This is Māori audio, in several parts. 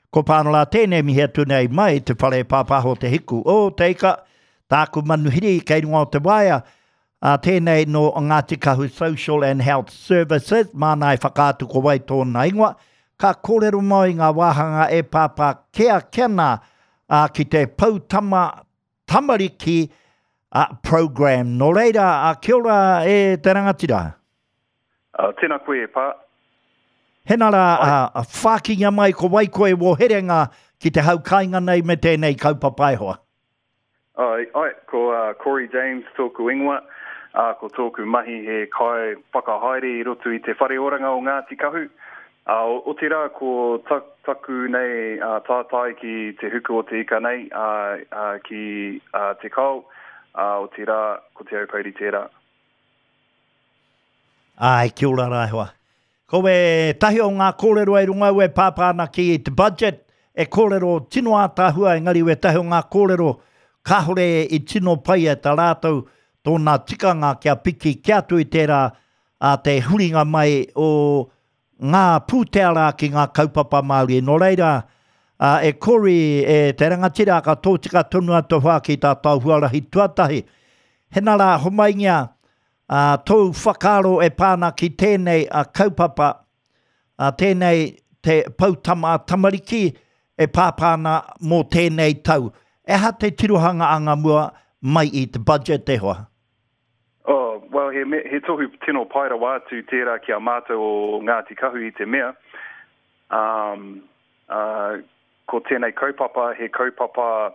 Ko pānola tēnei mihi atu nei mai te whare pāpaho te hiku. O teika, tāku manuhiri kei runga o te waia, tēnei no Ngāti Kahu Social and Health Services, mānai whakātu ko wai tōna ingoa, ka kōrero mai ngā wāhanga e pāpā kia kena ki te pautama tamariki program. Nō reira, kia ora e te rangatira? Tēnā koe e pā. Henara, whākinga mai ko wai koe wo herenga ki te haukainga nei me tēnei kaupapa ihoa. Ai, ko Corey James tōku ingoa, ko tōku mahi he kai whakahaere I roto I te whare oranga o Ngāti Kahu. O te rā, ko taku nei tātai ki te huku o te ika nei, ki te kau, o te rā, ko te aupauri te rā. Ai, kia ora raihoa. Koe tahi o ngā kōrero e runga ue pāpāna ki te budget, e kōrero tino ātāhua, engari ue tahi o ngā kōrero kahore I tino pai e tā rātou tōna tikanga kia piki kia tui tērā te huringa mai o ngā pūteara ki ngā kaupapa Māori. Nō reira, e kori e te rangatira ka tōtika tonu atu hoa ki tā tau huarahi tuatahi. Henara homaingia, tōu whakaro e pāna ki tēnei kaupapa, tēnei te pautama tamariki e pāpāna mō tēnei tau. E ha te tirohanga anga mua mai I te budget te hoa? Oh, well, he tohu tino paira wātu tērā ki a mātou o Ngāti Kahu I te mea. Ko tēnei kaupapa, he kaupapa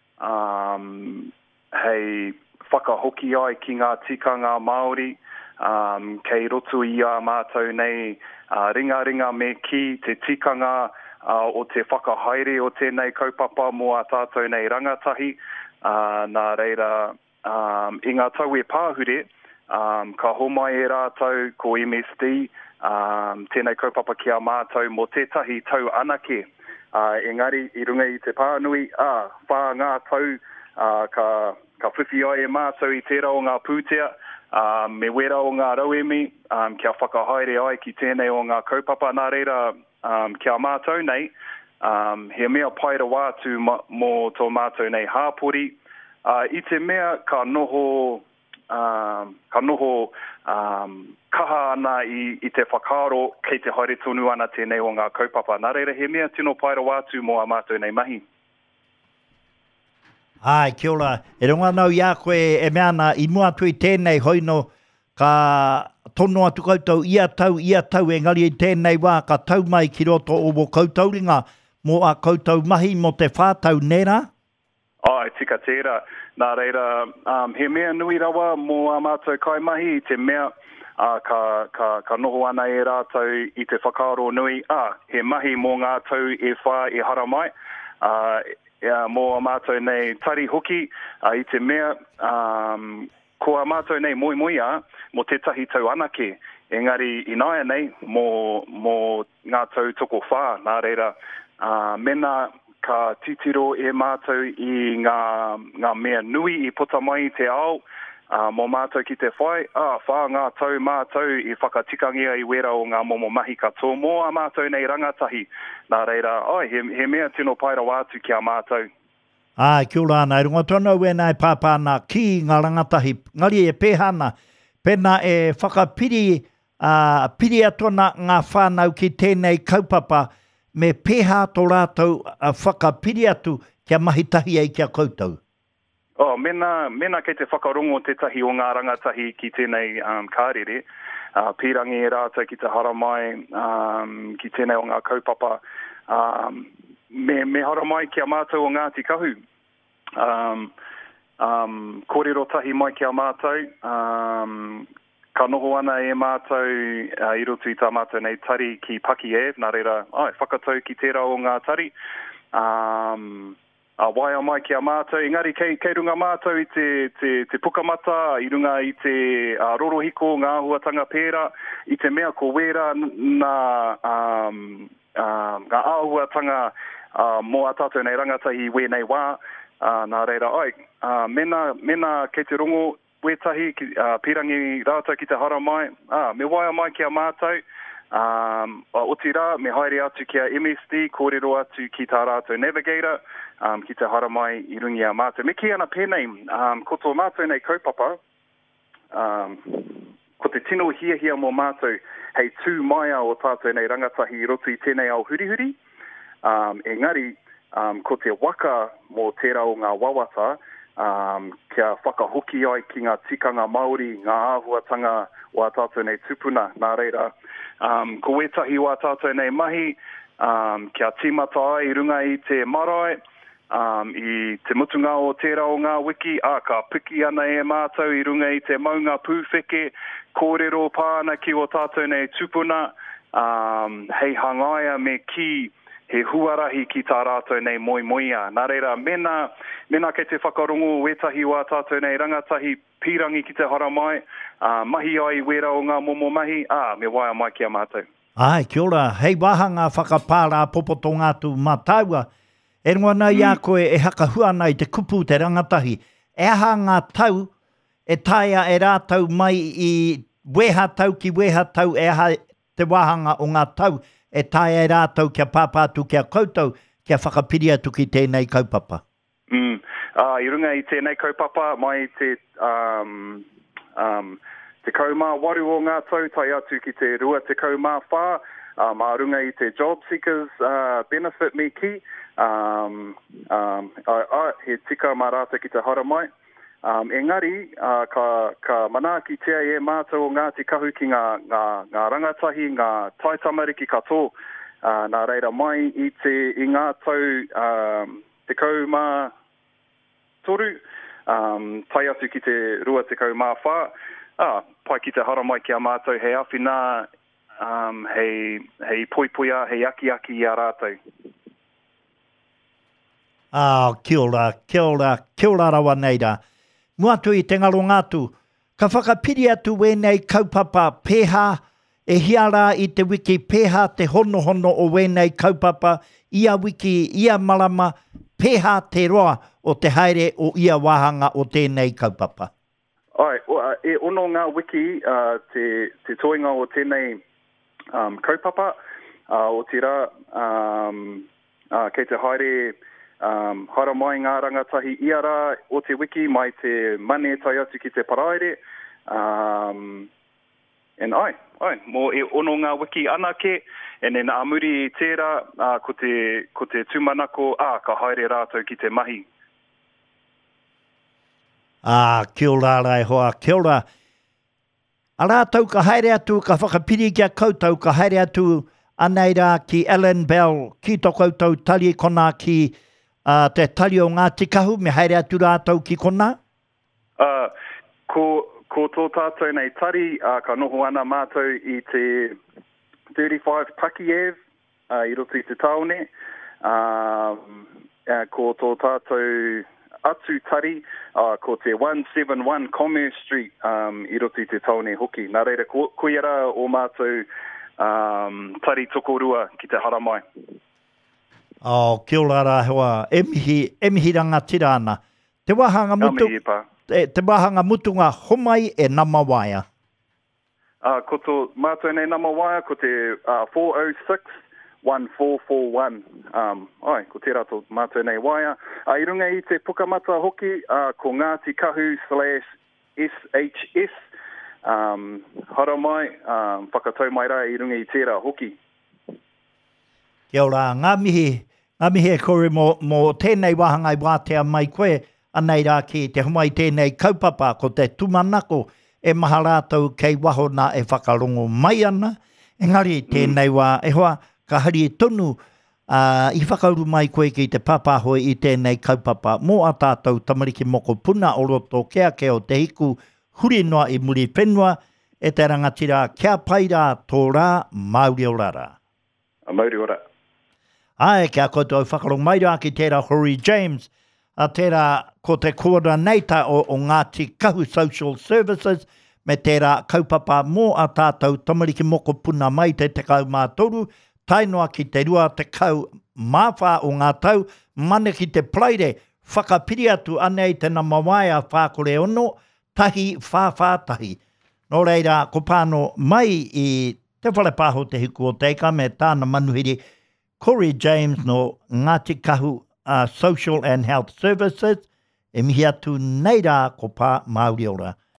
hei whakahoki ai ki ngā tikanga Māori, kei roto I a mātou nei ringa me ki te tikanga o te whakahaere o tēnei kaupapa mō a tātou nei rangatahi. Nā reira, I ngā tau e pāhure, ka homai e rātou ko MSD, tēnei kaupapa ki a mātou mō tētahi tau anake. Engari, I runga I te pānui, whā ngā tau ka whiwhi ai e mātou I tērā o ngā pūtea, me wera o ngā rauemi, kia whakahaere ai ki tēnei o ngā kaupapa nā reira kia mātou nei, he mea paira wātu mō tō mātou nei hāpori. I te mea ka noho kaha ana I te whakaro kei te haere tonu ana tēnei o ngā kaupapa. Nā reira, he mea tino paira wātu mō a mātou nei mahi. Ai, kia ora. E runga nau ia koe e meana I mua tui tēnei hoino ka tono atu koutou ia tau engari I tēnei wā ka tau mai ki roto o wo koutauringa mō a koutou mahi mo te whātau nera? Ai, tika tērā. Nā reira, he mea nui rawa mō a mātou kai mahi I te mea ka noho ana e rātou I te whakaro nui. He mahi mō ngā tau e whā e hara mai. Mō a mātou nei tari hoki I te mea ko a mātou nei moi mo te tahi tau anake. Engari inaia nei mō ngā tau toko whā. Nā reira, mena ka titiro e mātou I ngā mea nui I pota mai te ao. Mō mātou ki te whai, whā ngā tau mātou I whakatikangia I wera o ngā momo mahi katoa mō a mātou nei rangatahi. Nā reira, he mea tino paira wātu ki a mātou. Kia ora ana, runga tono e nai pāpāna ki ngā rangatahi. Ngari e pēhana, pēna e whakapiri piri atona ngā whānau ki tēnei kaupapa me pēhā tō rātou whakapiri atu kia mahitahi ei kia koutou. Mena kei te whakarongo te tahi o ngā rangatahi ki tēnei kārere. Pīrangi e rātou ki te hara mai ki tēnei o ngā kaupapa. Me hara mai ki a mātou o Ngāti Kahu. Kōrero tahi mai ki a mātou. Ka noho ana e mātou I roto I tā mātou nei tari ki Paki Ave. Nā reira, whakatau ki tērā o ngā tari. Waia mai ki a mātou, engari kei runga mātou I te pukamata, I runga I te rorohiko, ngā huatanga pēra, I te mea ko wera ngā āhuatanga mō a tātou nei rangatahi wēnei wā. Nā reira, mena kei te rongo wētahi, pīrangi rātou ki te hara mai, me waia mai ki a mātou, O tira, me haere atu kia MSD, kōrero atu ki tā rātou navigator, ki te hara mai I rungi a mātou. Me ki ana pēnei, ko tō mātou nei kaupapa, ko te tino hia mō mātou, hei tū maia o tātou nei rangatahi I roto I tēnei au hurihuri. Engari, ko te waka mō tērā o ngā wawata, kia whakahoki ai ki ngā tikanga Māori, ngā āhuatanga o tātou nei tupuna, nā reira. Ko wetahi o tātou nei mahi, kia tīmata ai I runga I te marae, I te mutunga o tērā o ngā wiki, ka piki ana e mātou I runga I te maunga pūwheke, kōrero pāna ki o tātou nei tupuna, hei hangaia me ki, he huarahi ki tā rātou nei moimoia. Nā reira, mena kei te whakarongo wetahi o tātou nei rangatahi pirangi ki te hara mai, mahi ai wera o ngā momo mahi, me waia mai ki a mātou. Ai, kia ora, hei wahanga whakapārā popoto ngātu mātaua, e runga nei a koe e hakahua nei te kupu te rangatahi, e aha ngā tau, e taia e rātau mai I weha tau ki weha tau, e aha te wahanga o ngā tau, e taia e rātau kia pāpātu kia koutou, kia whakapiri atu ki tēnei kaupapa. I runga I tēnei kaupapa, mai te kaumā waru o ngā tau, tai atu ki te rua te kaumā whā, mā runga I te job seekers benefit me ki, he tika mā rāta ki te hara mai. Engari, ka manaki tea e mātou o Ngāti Kahu ki ngā rangatahi, ngā taitamariki katoa, nā reira mai I ngā tau te kaumā toru, tai atu ki te rua te kaumā whā, pai ki te hara mai ki a mātou, hei awhina, hei poipoia, hei aki I a rātou. Kia ora rawa neira. Muatu I te ngaro ngātu, ka whakapiri atu wēnei kaupapa pēhā, e hiara I te wiki pēhā te hono o wēnei kaupapa, ia wiki, ia marama, pēhā te roa o te haere o ia wahanga o tēnei kaupapa. Ai, e ono ngā wiki te toinga o tēnei kaupapa, o tira, kei te haere, hara mai ngā rangatahi iara o te wiki mai te mane tai atu ki te paraire. Mō e ono ngā wiki anake, and then amuri tērā, ko te tūmanako, ka haere rātou ki te mahi. Kia ora rai hoa, kia ora. A rātou ka haere atu, ka whakapiri kia koutou, ka haere atu anei rā ki Alan Bell, ki tō koutou tari kona ki te tari o Ngāti Kahu, me haere atu rātou ki kona? Ko tō tātou nei tari, ka noho ana mātou I te 35 Pakiev, I roto I te taone. Ko tō tātou atu tari, ko te 171 Commerce Street, I roto I te taone hoki. Nā reira, koiara o mātou tari tokorua ki te hara mai. Kia ora rā hoa, e mihi rangatira ana. Te wahanga mutunga homai e nama waia. Ko tō mātou nei nama waia, ko te 406-1441. Ko tērā tō mātou nei waia. I runga I te pukamata hoki, ko Ngāti Kahu /SHS. Hara mai, whakatau mai rā I runga I tērā hoki. Kia ora, ngā mihi e kore mō tēnei wahanga I wātea mai koe, anei rā ki te humai tēnei kaupapa ko te tumanako e maha rātou kei wahona e whakarongo mai ana. Engari tēnei wā e hoa ka hari tonu I whakauru mai koe ki te papahoe I tēnei kaupapa mō a tātou tamariki moko puna o roto kia ke o te hiku huri noa I muri whenua e te rangatira kia paira tō rā Māori ora rā. Māori ora. Ai, kia koutou whakarong mai rā ki tērā Hori James, a tērā ko te coordinator o Ngāti Kahu Social Services, me tērā kaupapa mō a tātou tamariki moko puna mai te tekau mātoru, tainoa ki te rua te kau māwha o ngā tau, mane ki te plaire, whakapiri atu anei te namawaia whākore ono, tahi whāwhātahi. Nō reira, ko pāno mai I Te whare pāho te hiku o teika me tāna manuhiri Corey James no Ngāti Kahu Social and Health Services e mihi atu nei rā ko pā Māori ora.